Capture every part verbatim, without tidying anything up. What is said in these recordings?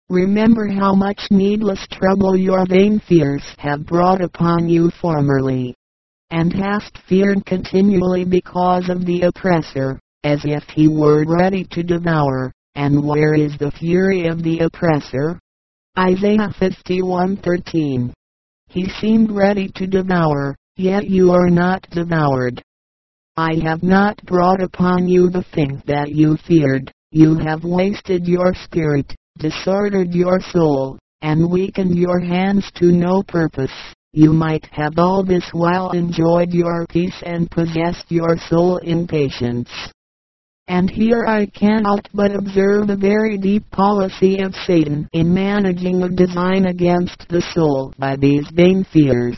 Remember how much needless trouble your vain fears have brought upon you formerly, and hast feared continually because of the oppressor, as if he were ready to devour. And where is the fury of the oppressor? Isaiah fifty-one thirteen. He seemed ready to devour, yet you are not devoured. I have not brought upon you the thing that you feared. You have wasted your spirit, disordered your soul, and weakened your hands to no purpose. You might have all this while enjoyed your peace and possessed your soul in patience. And here I cannot but observe a very deep policy of Satan in managing a design against the soul by these vain fears.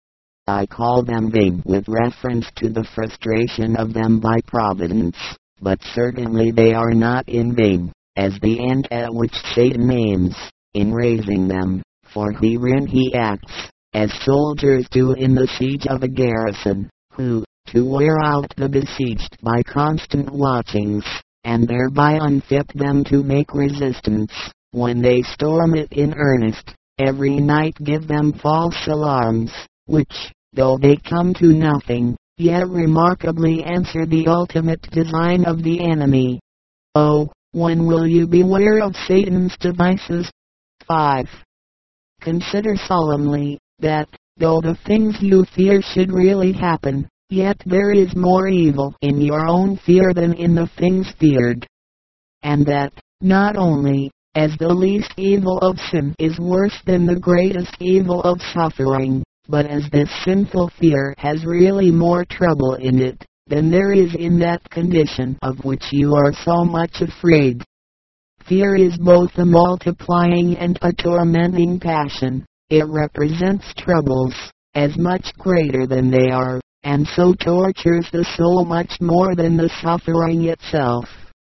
I call them vain with reference to the frustration of them by providence, but certainly they are not in vain, as the end at which Satan aims, in raising them, for herein he acts, as soldiers do in the siege of a garrison, who, to wear out the besieged by constant watchings, and thereby unfit them to make resistance, when they storm it in earnest, every night give them false alarms, which, though they come to nothing, yet remarkably answer the ultimate design of the enemy. Oh, when will you beware of Satan's devices? five. Consider solemnly, that, though the things you fear should really happen, yet there is more evil in your own fear than in the things feared. And that, not only, as the least evil of sin is worse than the greatest evil of suffering, but as this sinful fear has really more trouble in it, than there is in that condition of which you are so much afraid. Fear is both a multiplying and a tormenting passion. It represents troubles, as much greater than they are, and so tortures the soul much more than the suffering itself.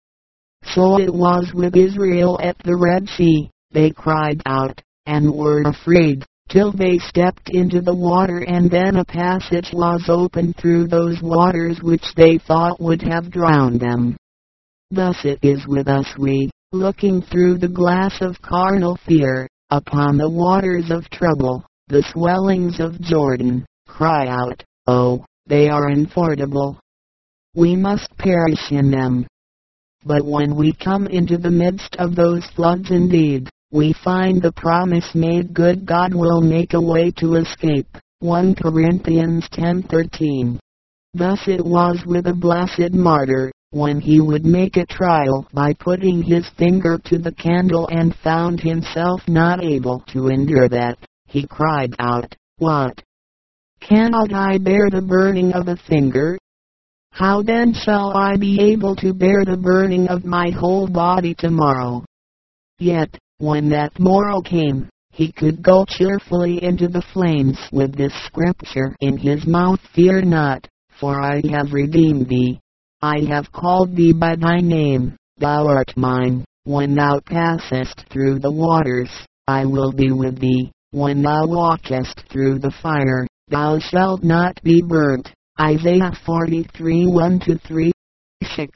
So it was with Israel at the Red Sea. They cried out, and were afraid, till they stepped into the water, and then a passage was opened through those waters which they thought would have drowned them. Thus it is with us. We, looking through the glass of carnal fear, upon the waters of trouble, the swellings of Jordan, cry out, oh, they are unfordable. We must perish in them. But when we come into the midst of those floods indeed, we find the promise made good. God will make a way to escape. First Corinthians ten thirteen. Thus it was with a blessed martyr, when he would make a trial by putting his finger to the candle and found himself not able to endure that, he cried out, What? Cannot I bear the burning of a finger? How then shall I be able to bear the burning of my whole body tomorrow? Yet, when that morrow came, he could go cheerfully into the flames with this scripture in his mouth, Fear not, for I have redeemed thee. I have called thee by thy name, thou art mine. When thou passest through the waters, I will be with thee. When thou walkest through the fire, thou shalt not be burnt. Isaiah forty-three one to three. six.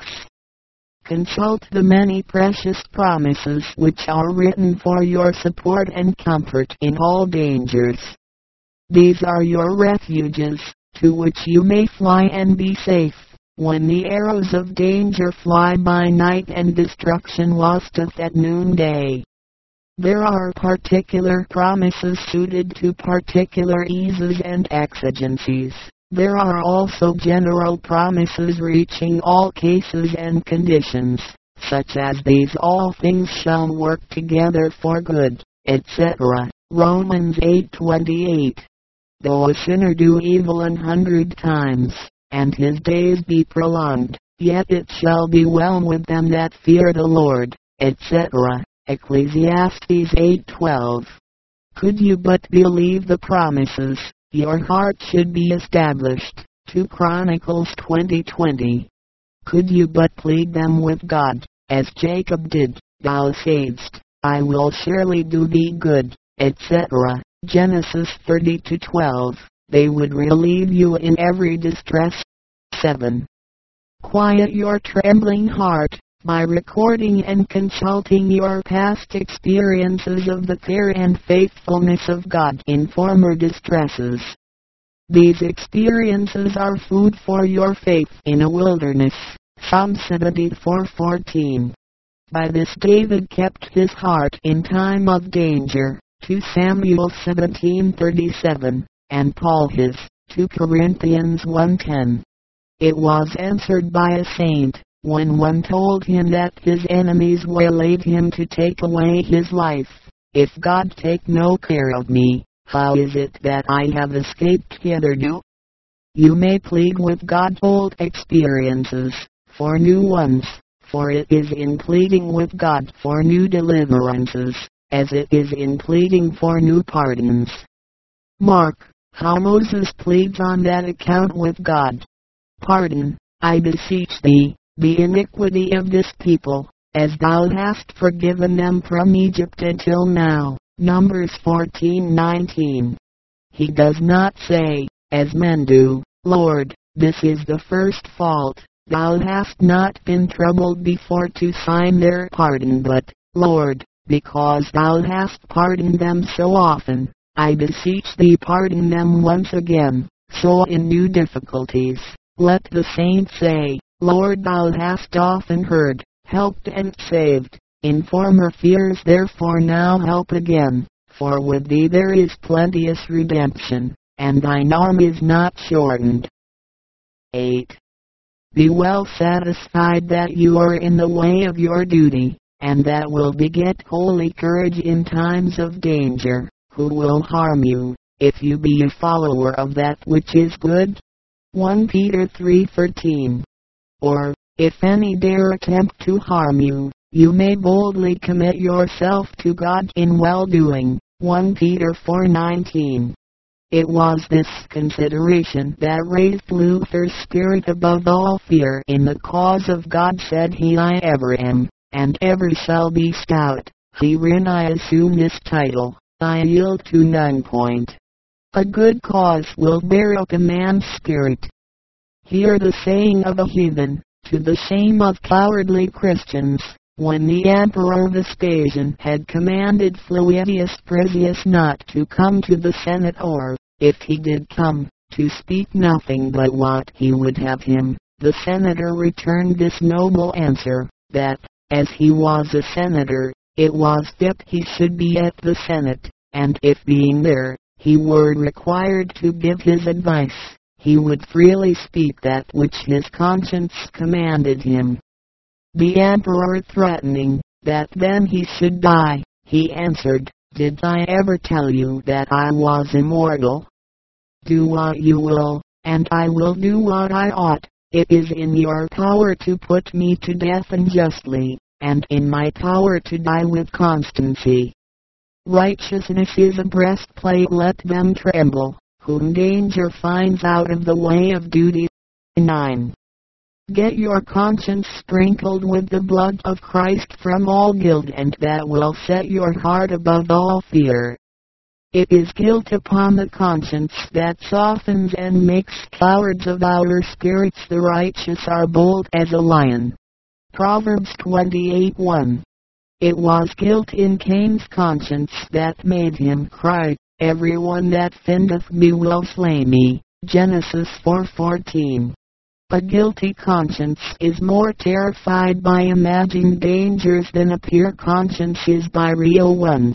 Consult the many precious promises which are written for your support and comfort in all dangers. These are your refuges, to which you may fly and be safe, when the arrows of danger fly by night and destruction wasteth at noonday. There are particular promises suited to particular eases and exigencies. There are also general promises reaching all cases and conditions, such as these: all things shall work together for good, et cetera. Romans eight twenty-eight. Though a sinner do evil an hundred times, and his days be prolonged, yet it shall be well with them that fear the Lord, et cetera. Ecclesiastes eight twelve. Could you but believe the promises, your heart should be established. Second Chronicles twenty twenty. Could you but plead them with God, as Jacob did, thou saidst, I will surely do thee good, et cetera. Genesis thirty to twelve. They would relieve you in every distress. seven. Quiet your trembling heart, by recording and consulting your past experiences of the care and faithfulness of God in former distresses. These experiences are food for your faith in a wilderness. Psalm seventy-four fourteen. By this David kept his heart in time of danger. Second Samuel seventeen thirty-seven, and Paul his. Second Corinthians one ten. It was answered by a saint, when one told him that his enemies waylaid him to take away his life. If God take no care of me, how is it that I have escaped hitherto? You may plead with God old experiences, for new ones, for it is in pleading with God for new deliverances, as it is in pleading for new pardons. Mark how Moses pleads on that account with God. Pardon, I beseech thee, the iniquity of this people, as thou hast forgiven them from Egypt until now. Numbers fourteen nineteen. He does not say, as men do, Lord, this is the first fault, thou hast not been troubled before to sign their pardon, but, Lord, because thou hast pardoned them so often, I beseech thee pardon them once again. So in new difficulties, let the saint say, Lord, thou hast often heard, helped and saved. In former fears therefore now help again, for with thee there is plenteous redemption, and thine arm is not shortened. eight. Be well satisfied that you are in the way of your duty, and that will beget holy courage in times of danger. Who will harm you, if you be a follower of that which is good? First Peter three thirteen. Or, if any dare attempt to harm you, you may boldly commit yourself to God in well-doing. First Peter four nineteen. It was this consideration that raised Luther's spirit above all fear in the cause of God. Said he, I ever am, and ever shall be stout. Herein I assume this title, I yield to none. Point. A good cause will bear up a man's spirit. Hear the saying of a heathen, to the shame of cowardly Christians, when the Emperor Vespasian had commanded Flavius Presius not to come to the Senate, or, if he did come, to speak nothing but what he would have him, the senator returned this noble answer, that, as he was a senator, it was fit he should be at the Senate, and if being there, he were required to give his advice, he would freely speak that which his conscience commanded him. The emperor threatening, that then he should die, he answered, Did I ever tell you that I was immortal? Do what you will, and I will do what I ought. It is in your power to put me to death unjustly, and in my power to die with constancy. Righteousness is a breastplate, let them tremble, whom danger finds out of the way of duty. nine. Get your conscience sprinkled with the blood of Christ from all guilt, and that will set your heart above all fear. It is guilt upon the conscience that softens and makes cowards of our spirits. The righteous are bold as a lion. Proverbs twenty-eight one. It was guilt in Cain's conscience that made him cry, Everyone that findeth me will slay me. Genesis four fourteen. A guilty conscience is more terrified by imagined dangers than a pure conscience is by real ones.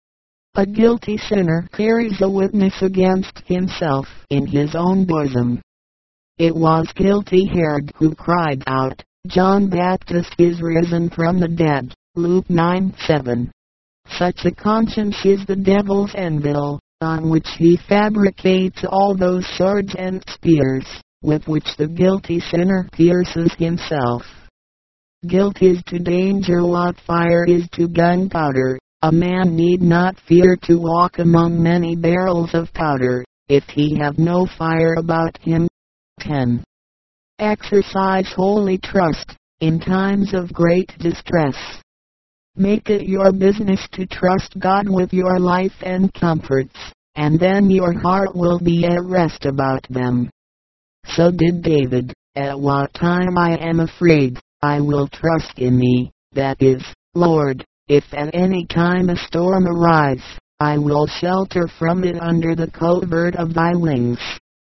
A guilty sinner carries a witness against himself in his own bosom. It was guilty Herod who cried out, John Baptist is risen from the dead. Luke nine seven. Such a conscience is the devil's anvil, on which he fabricates all those swords and spears, with which the guilty sinner pierces himself. Guilt is to danger what fire is to gunpowder. A man need not fear to walk among many barrels of powder, if he have no fire about him. ten. Exercise holy trust, in times of great distress. Make it your business to trust God with your life and comforts, and then your heart will be at rest about them. So did David, At what time I am afraid, I will trust in thee, that is, Lord, if at any time a storm arise, I will shelter from it under the covert of thy wings.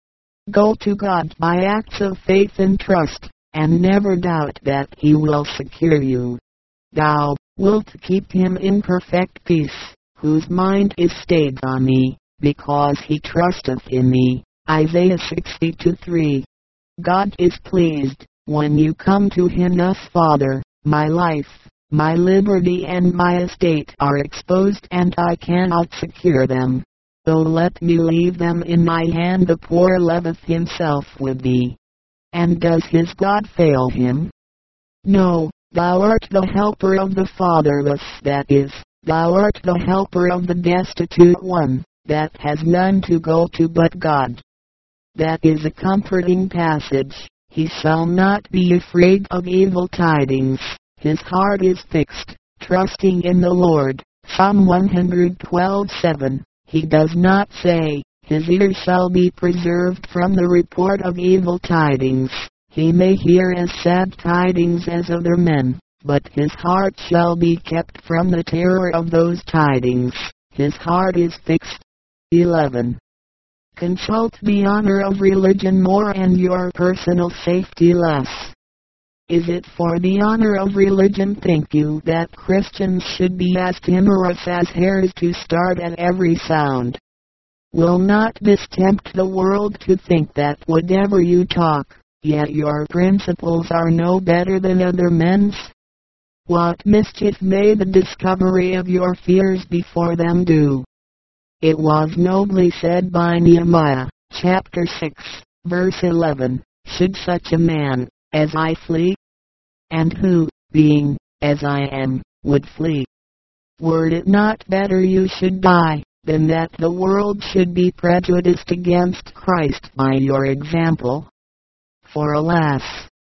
Go to God by acts of faith and trust, and never doubt that he will secure you. Thou wilt keep him in perfect peace, whose mind is stayed on thee, because he trusteth in thee. Isaiah sixty-two three. God is pleased when you come to him thus: Father, my life, my liberty and my estate are exposed, and I cannot secure them. So let me leave them in thy hand. The poor loveth himself with thee. And does his God fail him? No, thou art the helper of the fatherless, that is, thou art the helper of the destitute one, that has none to go to but God. That is a comforting passage. He shall not be afraid of evil tidings. His heart is fixed, trusting in the Lord. Psalm one twelve seven. He does not say, his ear shall be preserved from the report of evil tidings. He may hear as sad tidings as other men, but his heart shall be kept from the terror of those tidings. His heart is fixed. eleven. Consult the honor of religion more and your personal safety less. Is it for the honor of religion, think you, that Christians should be as timorous as hares to start at every sound? Will not this tempt the world to think that whatever you talk, yet your principles are no better than other men's? What mischief may the discovery of your fears before them do? It was nobly said by Nehemiah, chapter six, verse eleven, should such a man, as I flee? And who, being, as I am, would flee? Were it not better you should die, than that the world should be prejudiced against Christ by your example? For alas,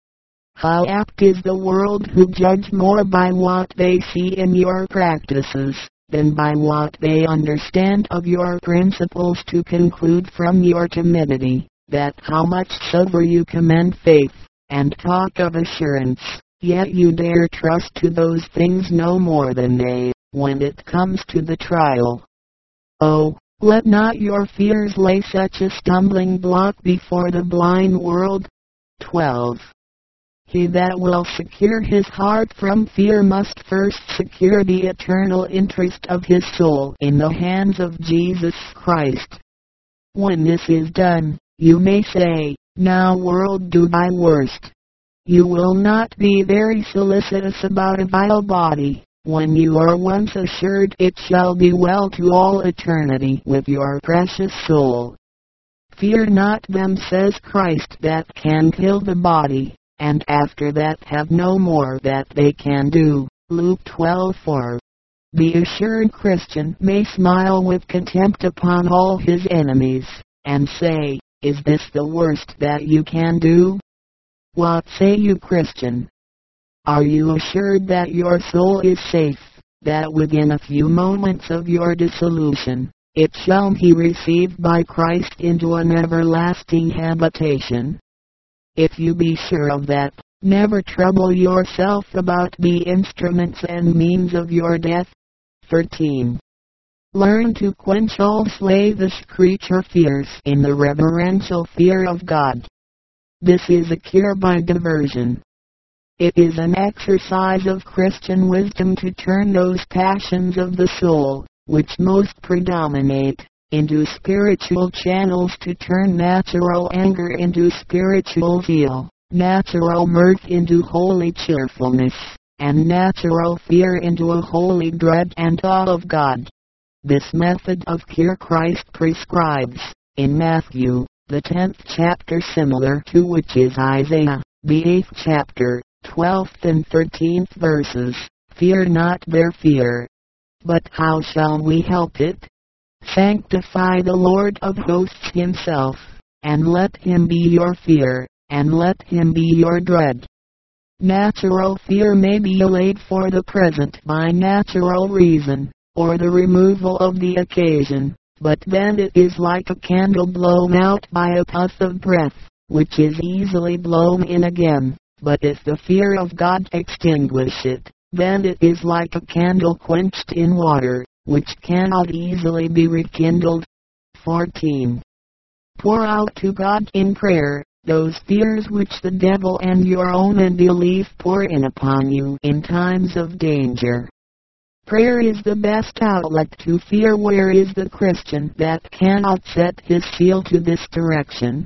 how apt is the world, who judge more by what they see in your practices, than by what they understand of your principles, to conclude from your timidity, that how much soever you commend faith, and talk of assurance, yet you dare trust to those things no more than they, when it comes to the trial. Oh, let not your fears lay such a stumbling block before the blind world. twelve. He that will secure his heart from fear must first secure the eternal interest of his soul in the hands of Jesus Christ. When this is done, you may say, now world, do thy worst. You will not be very solicitous about a vile body, when you are once assured it shall be well to all eternity with your precious soul. Fear not them, says Christ, that can kill the body, and after that have no more that they can do. Luke twelve four. The assured Christian may smile with contempt upon all his enemies, and say, is this the worst that you can do? What say you, Christian? Are you assured that your soul is safe, that within a few moments of your dissolution, it shall be received by Christ into an everlasting habitation? If you be sure of that, never trouble yourself about the instruments and means of your death. thirteen. Learn to quench all slavish creature fears in the reverential fear of God. This is a cure by diversion. It is an exercise of Christian wisdom to turn those passions of the soul, which most predominate, into spiritual channels, to turn natural anger into spiritual zeal, natural mirth into holy cheerfulness, and natural fear into a holy dread and awe of God. This method of cure Christ prescribes, in Matthew, the tenth chapter, similar to which is Isaiah, the eighth chapter, twelfth and thirteenth verses. Fear not their fear. But how shall we help it? Sanctify the Lord of hosts himself, and let him be your fear, and let him be your dread. Natural fear may be allayed for the present by natural reason, or the removal of the occasion, but then it is like a candle blown out by a puff of breath, which is easily blown in again. But if the fear of God extinguish it, then it is like a candle quenched in water, which cannot easily be rekindled. fourteen. Pour out to God in prayer those fears which the devil and your own unbelief pour in upon you in times of danger. Prayer is the best outlet to fear. Where is the Christian that cannot set his seal to this direction?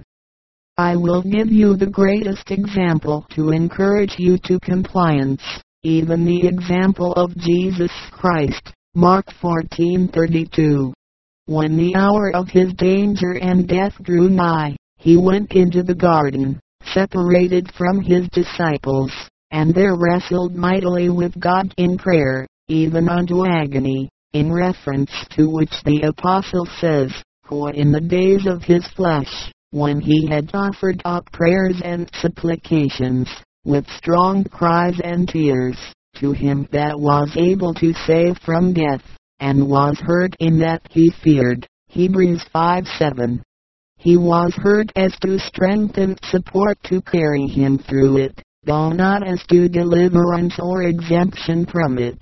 I will give you the greatest example to encourage you to compliance, even the example of Jesus Christ. Mark fourteen thirty-two. When the hour of his danger and death drew nigh, he went into the garden, separated from his disciples, and there wrestled mightily with God in prayer, even unto agony, in reference to which the apostle says, "For in the days of his flesh, when he had offered up prayers and supplications, with strong cries and tears, to him that was able to save from death, and was heard in that he feared." Hebrews five seven. He was heard as to strength and support to carry him through it, though not as to deliverance or exemption from it.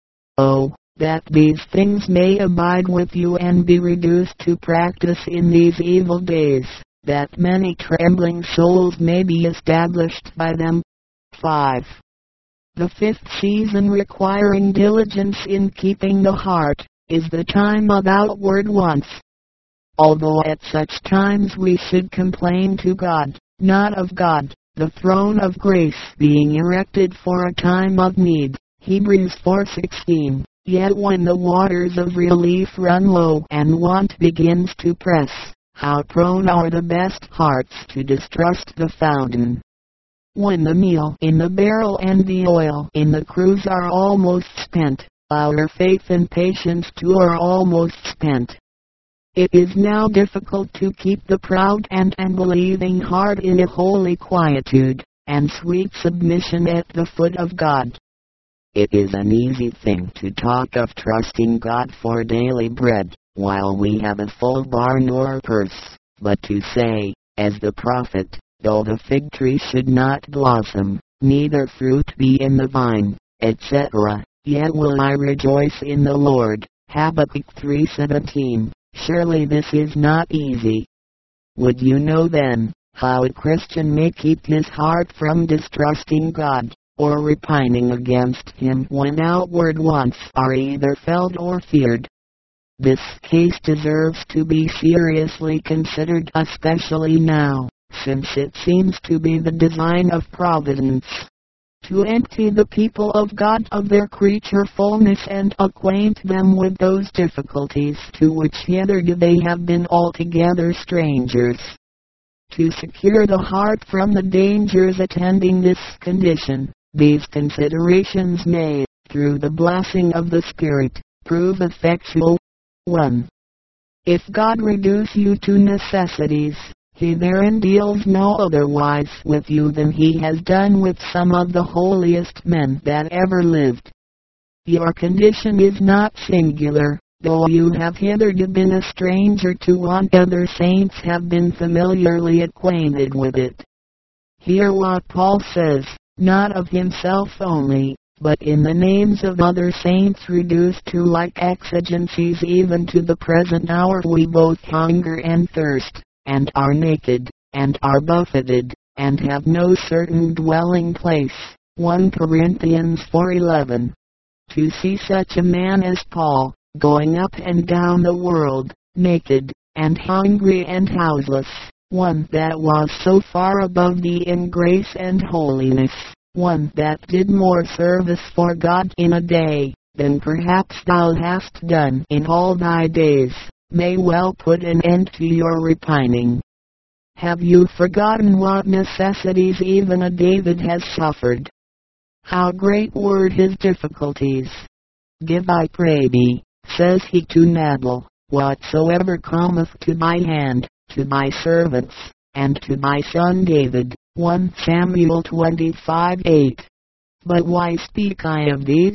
Oh, that these things may abide with you and be reduced to practice in these evil days, that many trembling souls may be established by them. five. The fifth season, requiring diligence in keeping the heart, is the time of outward wants. Although at such times we should complain to God, not of God, the throne of grace being erected for a time of need. Hebrews four sixteen. Yet when the waters of relief run low and want begins to press, how prone are the best hearts to distrust the fountain. When the meal in the barrel and the oil in the cruse are almost spent, our faith and patience too are almost spent. It is now difficult to keep the proud and unbelieving heart in a holy quietude and sweet submission at the foot of God. It is an easy thing to talk of trusting God for daily bread, while we have a full barn or purse, but to say, as the prophet, though the fig tree should not blossom, neither fruit be in the vine, et cetera, yet will I rejoice in the Lord. Habakkuk three seventeen. Surely this is not easy. Would you know then, how a Christian may keep his heart from distrusting God, or repining against him when outward wants are either felt or feared? This case deserves to be seriously considered, especially now, since it seems to be the design of Providence to empty the people of God of their creature fullness and acquaint them with those difficulties to which hitherto they have been altogether strangers. To secure the heart from the dangers attending this condition, these considerations may, through the blessing of the Spirit, prove effectual. one. If God reduce you to necessities, He therein deals no otherwise with you than He has done with some of the holiest men that ever lived. Your condition is not singular, though you have hitherto been a stranger to want. Other saints have been familiarly acquainted with it. Hear what Paul says, not of himself only, but in the names of other saints reduced to like exigencies even to the present hour we both hunger and thirst, and are naked, and are buffeted, and have no certain dwelling place. First Corinthians four eleven. To see such a man as Paul, going up and down the world, naked, and hungry and houseless, one that was so far above thee in grace and holiness, one that did more service for God in a day, than perhaps thou hast done in all thy days, may well put an end to your repining. Have you forgotten what necessities even a David has suffered? How great were his difficulties! Give, I pray thee, says he to Nabal, whatsoever cometh to thy hand, to thy servants, and to thy son David. First Samuel twenty-five eight. But why speak I of these?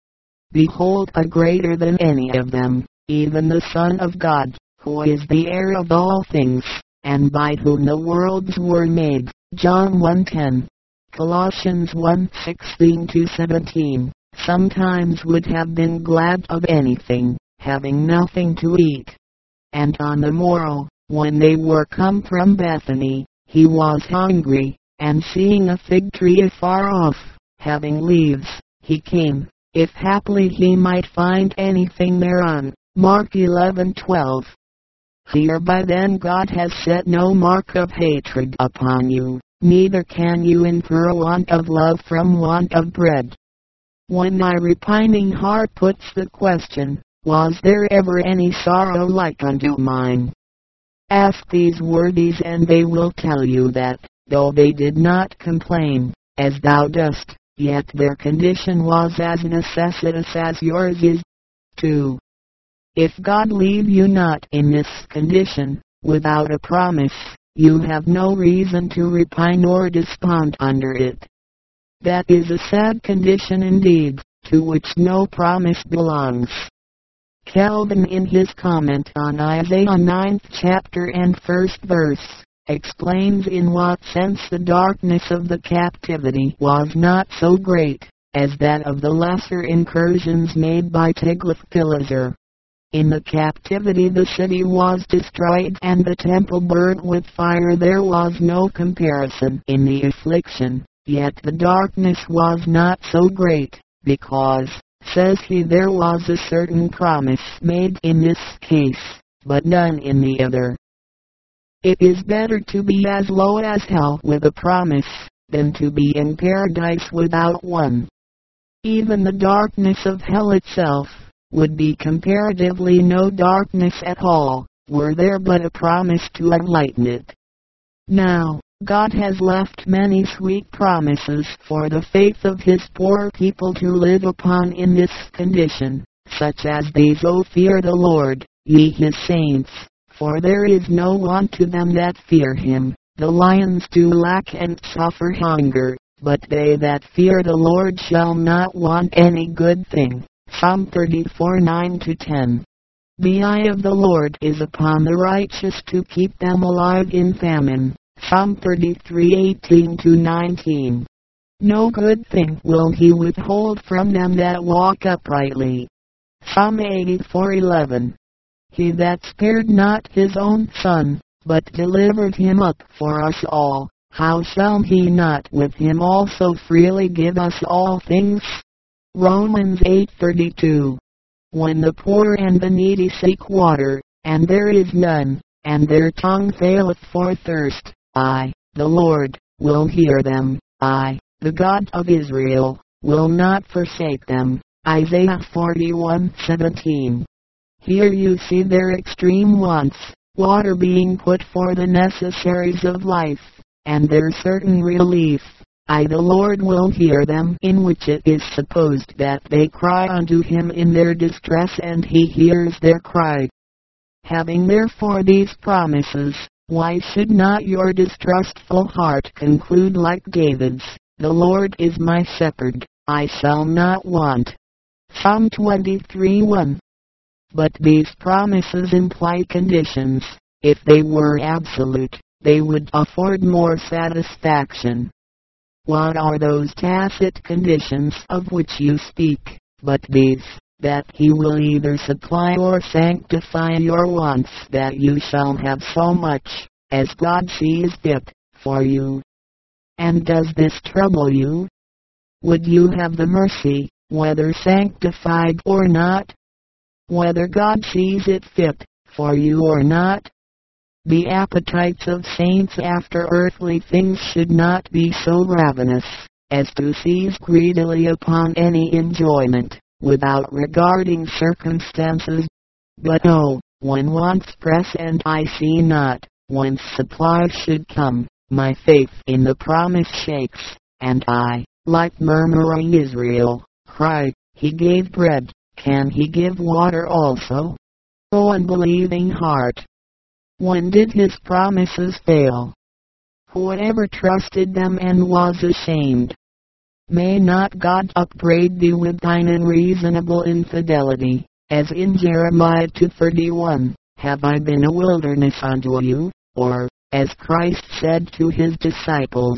Behold, a greater than any of them, even the Son of God, who is the heir of all things, and by whom the worlds were made. John one ten. Colossians one sixteen to seventeen, sometimes would have been glad of anything, having nothing to eat. And on the morrow, when they were come from Bethany, he was hungry, and seeing a fig tree afar off, having leaves, he came, if haply he might find anything thereon. Mark eleven twelve. Hereby then God has set no mark of hatred upon you, neither can you incur want of love from want of bread. When my repining heart puts the question, was there ever any sorrow like unto mine? Ask these worthies and they will tell you that, though they did not complain, as thou dost, yet their condition was as necessitous as yours is. two. If God leave you not in this condition, without a promise, you have no reason to repine or despond under it. That is a sad condition indeed, to which no promise belongs. Calvin, in his comment on Isaiah ninth chapter and first verse, explains in what sense the darkness of the captivity was not so great as that of the lesser incursions made by Tiglath-Pileser. In the captivity the city was destroyed and the temple burnt with fire. There was no comparison in the affliction, yet the darkness was not so great, because, says he, there was a certain promise made in this case, but none in the other. It is better to be as low as hell with a promise, than to be in paradise without one. Even the darkness of hell itself would be comparatively no darkness at all, were there but a promise to enlighten it. Now, God has left many sweet promises for the faith of His poor people to live upon in this condition, such as these: O fear the Lord, ye His saints, for there is no want to them that fear Him. The lions do lack and suffer hunger, but they that fear the Lord shall not want any good thing. Psalm thirty-four nine to ten. The eye of the Lord is upon the righteous to keep them alive in famine. Psalm thirty-three eighteen to nineteen. No good thing will He withhold from them that walk uprightly. Psalm eighty-four eleven. He that spared not His own Son, but delivered Him up for us all, how shall He not with Him also freely give us all things? Romans eight thirty-two. When the poor and the needy seek water, and there is none, and their tongue faileth for thirst, I, the Lord, will hear them. I, the God of Israel, will not forsake them. Isaiah forty-one seventeen. Here you see their extreme wants, water being put for the necessaries of life, and their certain relief. I, the Lord, will hear them, in which it is supposed that they cry unto Him in their distress, and He hears their cry. Having therefore these promises, why should not your distrustful heart conclude like David's: The Lord is my shepherd, I shall not want. Psalm twenty-three one. But these promises imply conditions. If they were absolute, they would afford more satisfaction. What are those tacit conditions of which you speak, but these: that He will either supply or sanctify your wants, that you shall have so much, as God sees fit, for you? And does this trouble you? Would you have the mercy, whether sanctified or not? Whether God sees it fit, for you or not? The appetites of saints after earthly things should not be so ravenous, as to seize greedily upon any enjoyment, without regarding circumstances. But oh, when wants press and I see not whence supply should come, my faith in the promise shakes, and I, like murmuring Israel, cry, He gave bread, can He give water also? O unbelieving heart! When did His promises fail? Whoever trusted them and was ashamed? May not God upbraid thee with thine unreasonable infidelity, as in Jeremiah two thirty-one, Have I been a wilderness unto you? Or, as Christ said to His disciples,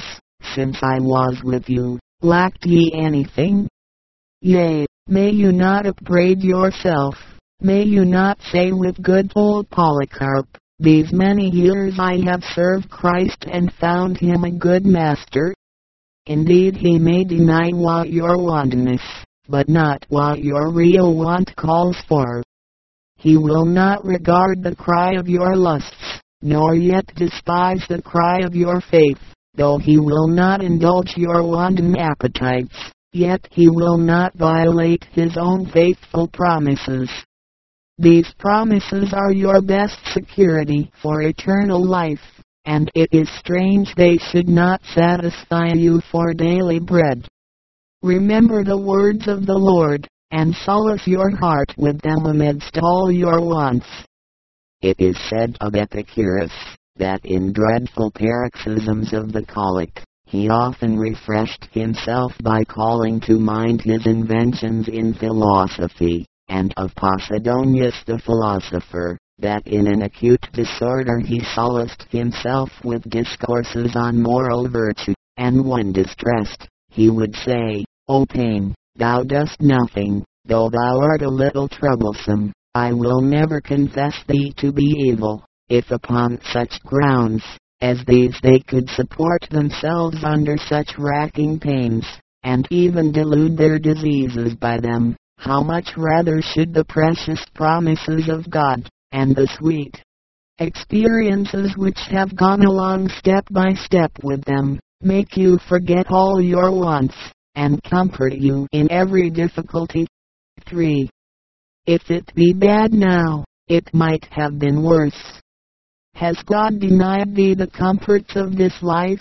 since I was with you, lacked ye anything? Yea, may you not upbraid yourself, may you not say with good old Polycarp, these many years I have served Christ and found him a good master? Indeed he may deny what your wantonness, but not what your real want calls for. He will not regard the cry of your lusts, nor yet despise the cry of your faith, though he will not indulge your wanton appetites, yet he will not violate his own faithful promises. These promises are your best security for eternal life, and it is strange they should not satisfy you for daily bread. Remember the words of the Lord, and solace your heart with them amidst all your wants. It is said of Epicurus, that in dreadful paroxysms of the colic, he often refreshed himself by calling to mind his inventions in philosophy, and of Posidonius the philosopher, that in an acute disorder he solaced himself with discourses on moral virtue, and when distressed, he would say, O pain, thou dost nothing, though thou art a little troublesome, I will never confess thee to be evil, if upon such grounds as these they could support themselves under such racking pains, and even delude their diseases by them. How much rather should the precious promises of God, and the sweet experiences which have gone along step by step with them, make you forget all your wants, and comfort you in every difficulty. three. If it be bad now, it might have been worse. Has God denied thee the comforts of this life?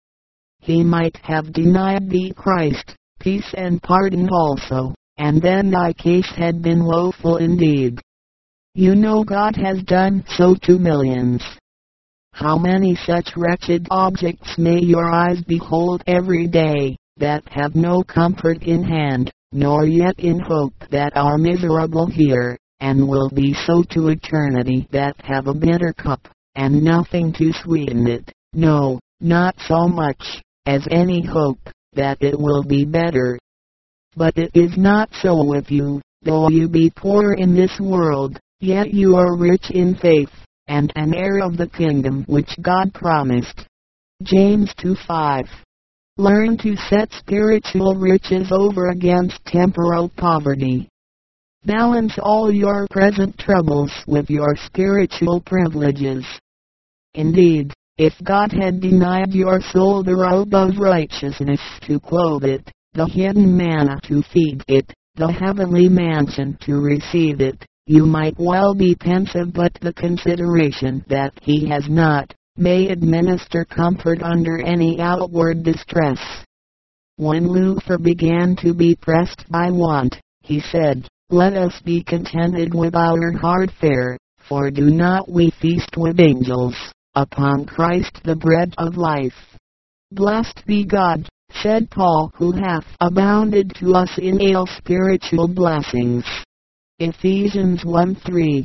He might have denied thee Christ, peace and pardon also, and then thy case had been woeful indeed. You know God has done so to millions. How many such wretched objects may your eyes behold every day, that have no comfort in hand, nor yet in hope, that are miserable here, and will be so to eternity, that have a bitter cup, and nothing to sweeten it, no, not so much as any hope that it will be better. But it is not so with you, though you be poor in this world, yet you are rich in faith, and an heir of the kingdom which God promised. James two five. Learn to set spiritual riches over against temporal poverty. Balance all your present troubles with your spiritual privileges. Indeed, if God had denied your soul the robe of righteousness to clothe it, the hidden manna to feed it, the heavenly mansion to receive it, you might well be pensive, but the consideration that he has not, may administer comfort under any outward distress. When Luther began to be pressed by want, he said, Let us be contented with our hard fare, for do not we feast with angels, upon Christ the bread of life. Blessed be God, said Paul, who hath abounded to us in all spiritual blessings. Ephesians one three.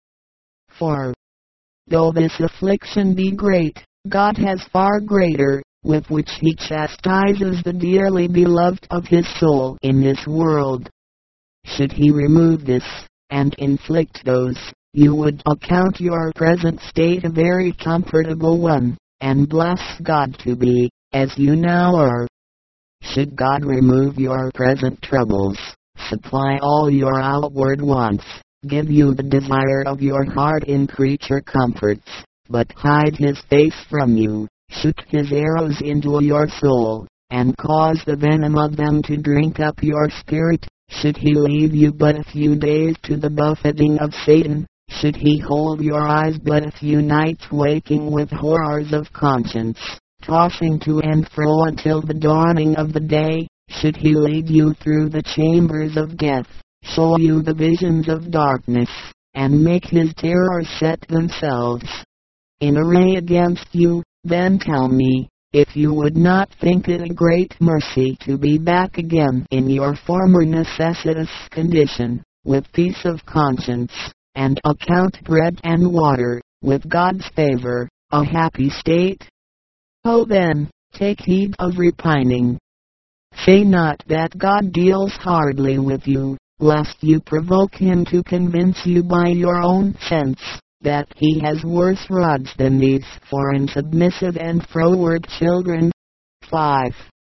four. Though this affliction be great, God has far greater, with which he chastises the dearly beloved of his soul in this world. Should he remove this, and inflict those, you would account your present state a very comfortable one, and bless God to be, as you now are. Should God remove your present troubles, supply all your outward wants, give you the desire of your heart in creature comforts, but hide his face from you, shoot his arrows into your soul, and cause the venom of them to drink up your spirit, should he leave you but a few days to the buffeting of Satan, should he hold your eyes but a few nights waking with horrors of conscience, tossing to and fro until the dawning of the day, should he lead you through the chambers of death, show you the visions of darkness, and make his terrors set themselves in array against you, then tell me, if you would not think it a great mercy to be back again in your former necessitous condition, with peace of conscience, and account bread and water, with God's favor, a happy state? Oh then, Take heed of repining. Say not that God deals hardly with you, lest you provoke him to convince you by your own sense, that he has worse rods than these for unsubmissive and froward children. five.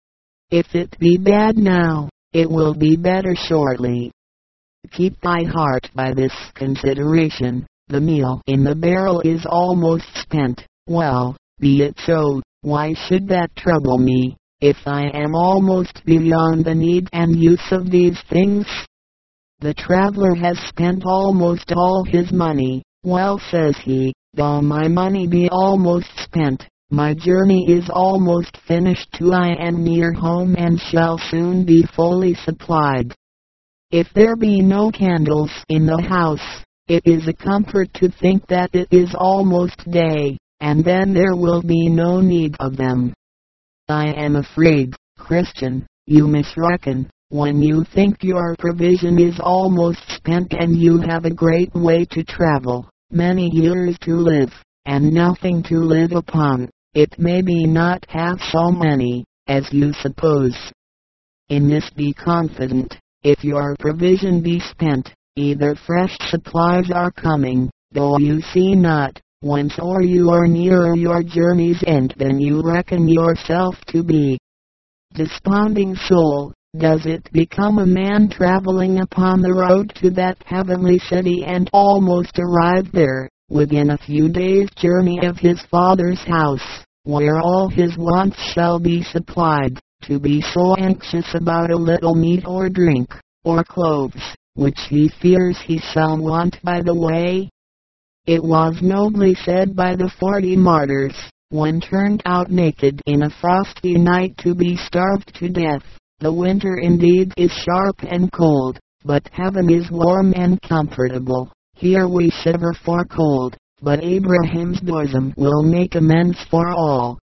If it be bad now, it will be better shortly. Keep thy heart by this consideration, the meal in the barrel is almost spent. Well, be it so, why should that trouble me, if I am almost beyond the need and use of these things? The traveler has spent almost all his money. Well, says he, though my money be almost spent, my journey is almost finished too. I am near home and shall soon be fully supplied. If there be no candles in the house, it is a comfort to think that it is almost day, and then there will be no need of them. I am afraid, Christian, you misreckon, when you think your provision is almost spent and you have a great way to travel, many years to live, and nothing to live upon. It may be not half so many, as you suppose. In this be confident, if your provision be spent, either fresh supplies are coming, though you see not, whence or you are nearer your journey's end than you reckon yourself to be. Desponding soul, does it become a man traveling upon the road to that heavenly city and almost arrived there, within a few days' journey of his Father's house, where all his wants shall be supplied, to be so anxious about a little meat or drink, or clothes, which he fears he shall want by the way? It was nobly said by the forty martyrs, when turned out naked in a frosty night to be starved to death, the winter indeed is sharp and cold, but heaven is warm and comfortable. Here we shiver for cold, but Abraham's bosom will make amends for all.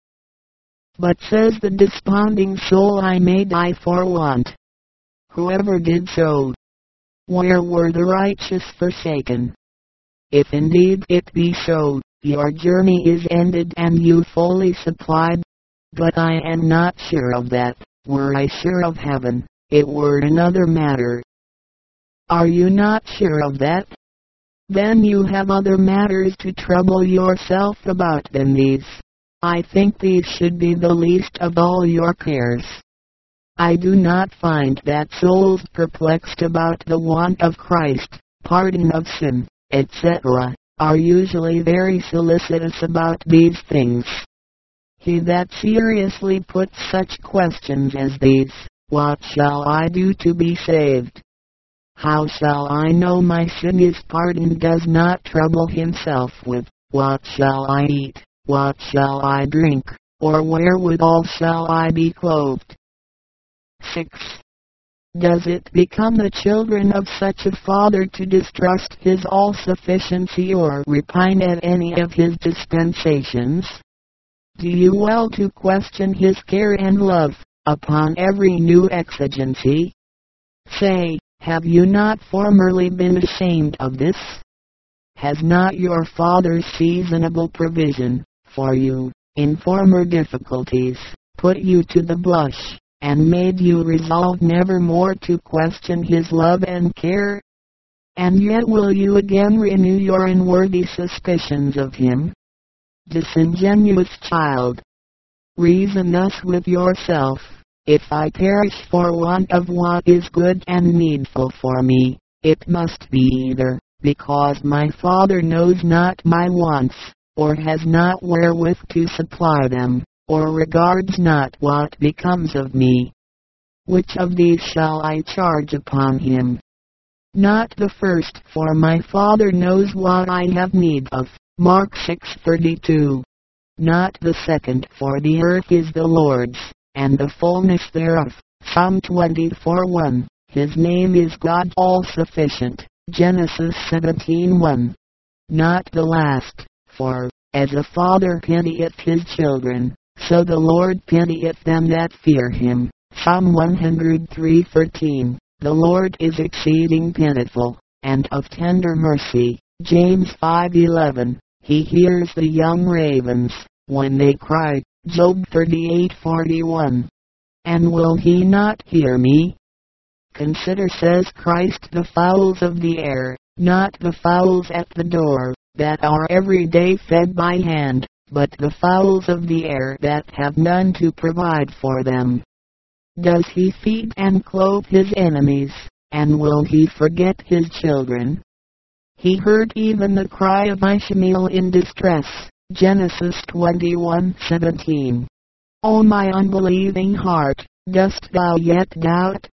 But says the desponding soul, I may die for want. Whoever did so? Where were the righteous forsaken? If indeed it be so, your journey is ended and you fully supplied. But I am not sure of that. Were I sure of heaven, it were another matter. Are you not sure of that? Then you have other matters to trouble yourself about than these. I think these should be the least of all your cares. I do not find that souls perplexed about the want of Christ, pardon of sin, et cetera, are usually very solicitous about these things. He that seriously puts such questions as these, what shall I do to be saved? How shall I know my sin is pardoned, does not trouble himself with, what shall I eat, what shall I drink, or wherewithal shall I be clothed? six. Does it become the children of such a father to distrust his all-sufficiency or repine at any of his dispensations? Do you well to question his care and love, upon every new exigency? Say, have you not formerly been ashamed of this? Has not your Father's seasonable provision, for you, in former difficulties, put you to the blush, and made you resolve never more to question his love and care? And yet will you again renew your unworthy suspicions of him? Disingenuous child! Reason thus with yourself. If I perish for want of what is good and needful for me, it must be either because my Father knows not my wants, or has not wherewith to supply them, or regards not what becomes of me. Which of these shall I charge upon him? Not the first, for my Father knows what I have need of. Mark six thirty-two. Not the second, for the earth is the Lord's, and the fullness thereof. Psalm twenty-four one. His name is God all-sufficient. Genesis seventeen one. Not the last, for, as a father pitieth his children, so the Lord pitieth them that fear him. Psalm one hundred three thirteen. The Lord is exceeding pitiful, and of tender mercy. James five eleven. He hears the young ravens, when they cry, Job thirty-eight forty-one. And will he not hear me? Consider, says Christ, the fowls of the air, not the fowls at the door, that are every day fed by hand, but the fowls of the air that have none to provide for them. Does he feed and clothe his enemies, and will he forget his children? He heard even the cry of Ishmael in distress. Genesis twenty-one seventeen. O my unbelieving heart, dost thou yet doubt?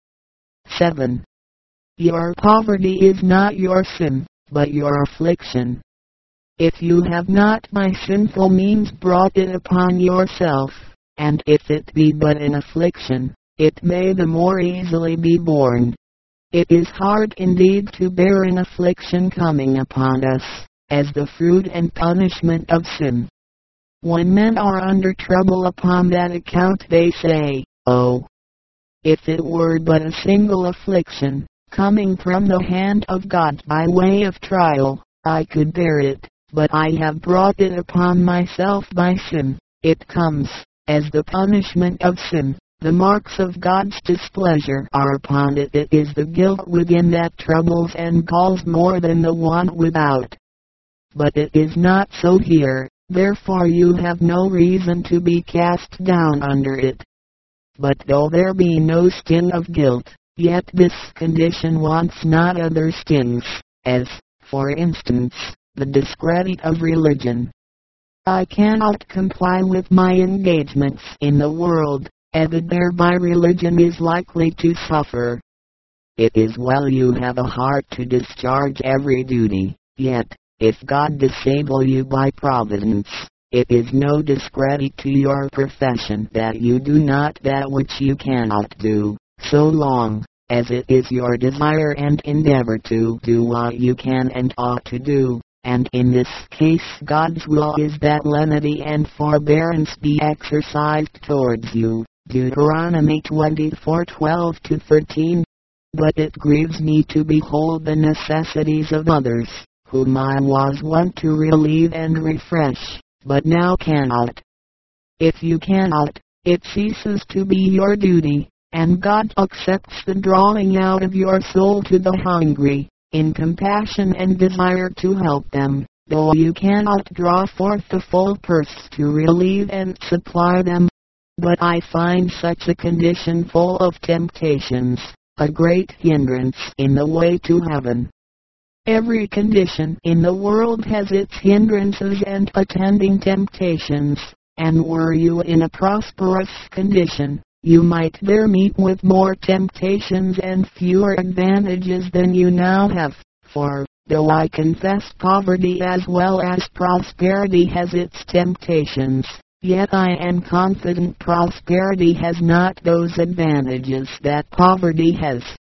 seven. Your poverty is not your sin, but your affliction. If you have not by sinful means brought it upon yourself, and if it be but an affliction, it may the more easily be borne. It is hard indeed to bear an affliction coming upon us, as the fruit and punishment of sin. When men are under trouble upon that account, they say, Oh, if it were but a single affliction, coming from the hand of God by way of trial, I could bear it, but I have brought it upon myself by sin. It comes, as the punishment of sin. The marks of God's displeasure are upon it. It is the guilt within that troubles and galls more than the want without. But it is not so here, therefore you have no reason to be cast down under it. But though there be no sting of guilt, yet this condition wants not other stings, as, for instance, the discredit of religion. I cannot comply with my engagements in the world, and thereby religion is likely to suffer. It is well you have a heart to discharge every duty, yet, if God disable you by providence, it is no discredit to your profession that you do not that which you cannot do, so long as it is your desire and endeavor to do what you can and ought to do, and in this case God's will is that lenity and forbearance be exercised towards you. Deuteronomy twenty-four twelve to thirteen. But it grieves me to behold the necessities of others, whom I was wont to relieve and refresh, but now cannot. If you cannot, it ceases to be your duty, and God accepts the drawing out of your soul to the hungry, in compassion and desire to help them, though you cannot draw forth the full purse to relieve and supply them. But I find such a condition full of temptations, a great hindrance in the way to heaven. Every condition in the world has its hindrances and attending temptations, and were you in a prosperous condition, you might there meet with more temptations and fewer advantages than you now have, for, though I confess poverty as well as prosperity has its temptations, yet I am confident prosperity has not those advantages that poverty has.